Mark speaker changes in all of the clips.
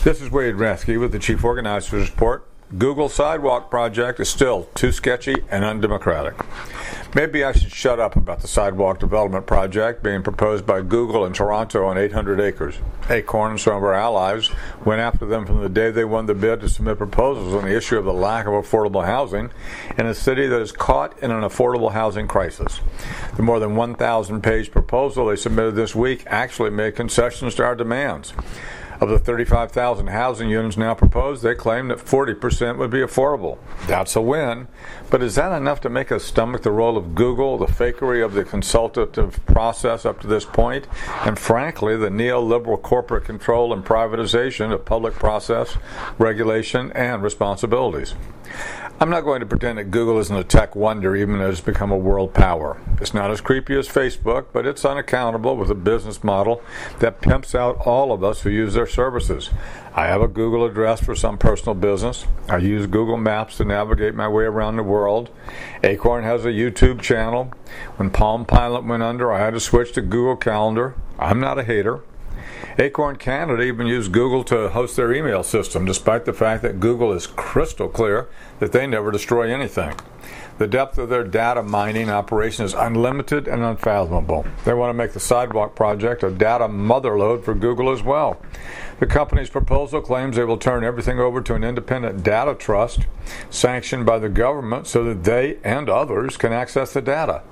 Speaker 1: This is Wade Rathke with the Chief Organizer's Report. Google's sidewalk project is still too sketchy and undemocratic. Maybe I should shut up about the sidewalk development project being proposed by Google in Toronto on 800 acres. Acorn and some of our allies went after them from the day they won the bid to submit proposals on the issue of the lack of affordable housing in a city that is caught in an affordable housing crisis. The more than 1,000-page proposal they submitted this week actually made concessions to our demands. Of the 35,000 housing units now proposed, they claim that 40% would be affordable. That's a win, but is that enough to make us stomach the role of Google, the fakery of the consultative process up to this point, and frankly, the neoliberal corporate control and privatization of public process, regulation, and responsibilities? I'm not going to pretend that Google isn't a tech wonder even as it's become a world power. It's not as creepy as Facebook, but it's unaccountable with a business model that pimps out all of us who use their services. I have a Google address for some personal business. I use Google Maps to navigate my way around the world. Acorn has a YouTube channel. When Palm Pilot went under, I had to switch to Google Calendar. I'm not a hater. Acorn Canada even used Google to host their email system, despite the fact that Google is crystal clear that they never destroy anything. The depth of their data mining operation is unlimited and unfathomable. They want to make the sidewalk project a data motherlode for Google as well. The company's proposal claims they will turn everything over to an independent data trust sanctioned by the government so that they and others can access the data.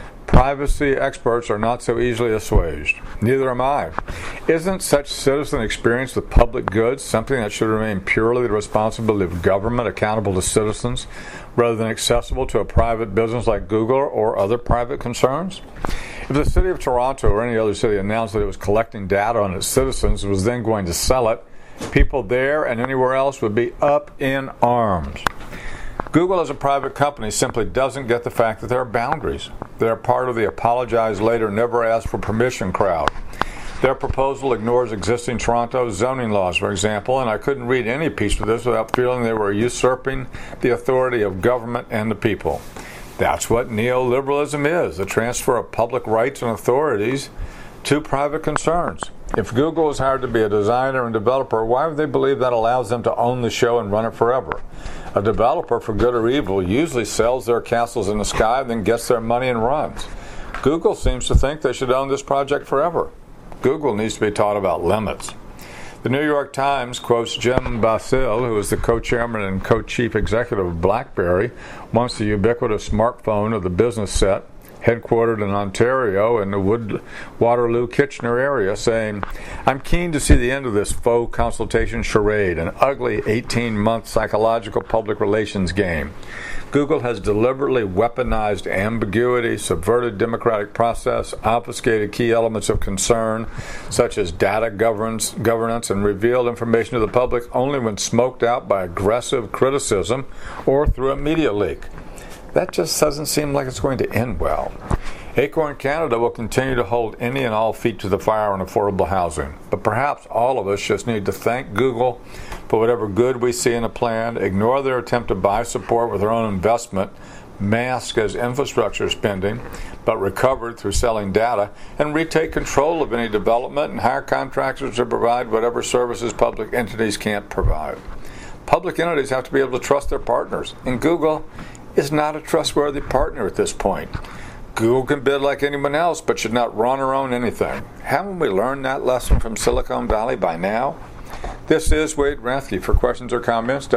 Speaker 1: Privacy experts are not so easily assuaged. Neither am I. Isn't such citizen experience with public goods something that should remain purely the responsibility of government, accountable to citizens, rather than accessible to a private business like Google or other private concerns? If the city of Toronto or any other city announced that it was collecting data on its citizens and was then going to sell it, people there and anywhere else would be up in arms. Google as a private company simply doesn't get the fact that there are boundaries. They are part of the apologize later, never ask for permission crowd. Their proposal ignores existing Toronto zoning laws, for example, and I couldn't read any piece of this without feeling they were usurping the authority of government and the people. That's what neoliberalism is, the transfer of public rights and authorities to private concerns. If Google is hired to be a designer and developer, why would they believe that allows them to own the show and run it forever? A developer, for good or evil, usually sells their castles in the sky and then gets their money and runs. Google seems to think they should own this project forever. Google needs to be taught about limits. The New York Times quotes Jim Basil, who is the co-chairman and co-chief executive of BlackBerry, once the ubiquitous smartphone of the business set, headquartered in Ontario in the Waterloo-Kitchener area, saying, "I'm keen to see the end of this faux consultation charade, an ugly 18-month psychological public relations game. Google has deliberately weaponized ambiguity, subverted democratic process, obfuscated key elements of concern, such as data governance, and revealed information to the public only when smoked out by aggressive criticism or through a media leak." That just doesn't seem like it's going to end well. Acorn Canada will continue to hold any and all feet to the fire on affordable housing. But perhaps all of us just need to thank Google for whatever good we see in a plan, ignore their attempt to buy support with their own investment, masked as infrastructure spending, but recovered through selling data, and retake control of any development and hire contractors to provide whatever services public entities can't provide. Public entities have to be able to trust their partners, and Google is not a trustworthy partner at this point. Google can bid like anyone else, but should not run or own anything. Haven't we learned that lesson from Silicon Valley by now? This is Wade Rathke. For questions or comments,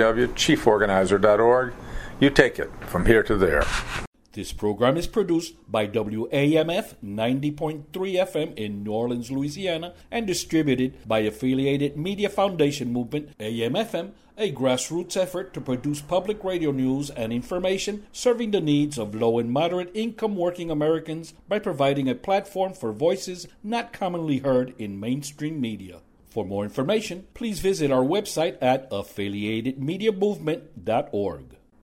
Speaker 1: www.chieforganizer.org. You take it from here to there.
Speaker 2: This program is produced by WAMF 90.3 FM in New Orleans, Louisiana, and distributed by Affiliated Media Foundation Movement, AMFM, a grassroots effort to produce public radio news and information serving the needs of low and moderate income working Americans by providing a platform for voices not commonly heard in mainstream media. For more information, please visit our website at affiliatedmediamovement.org.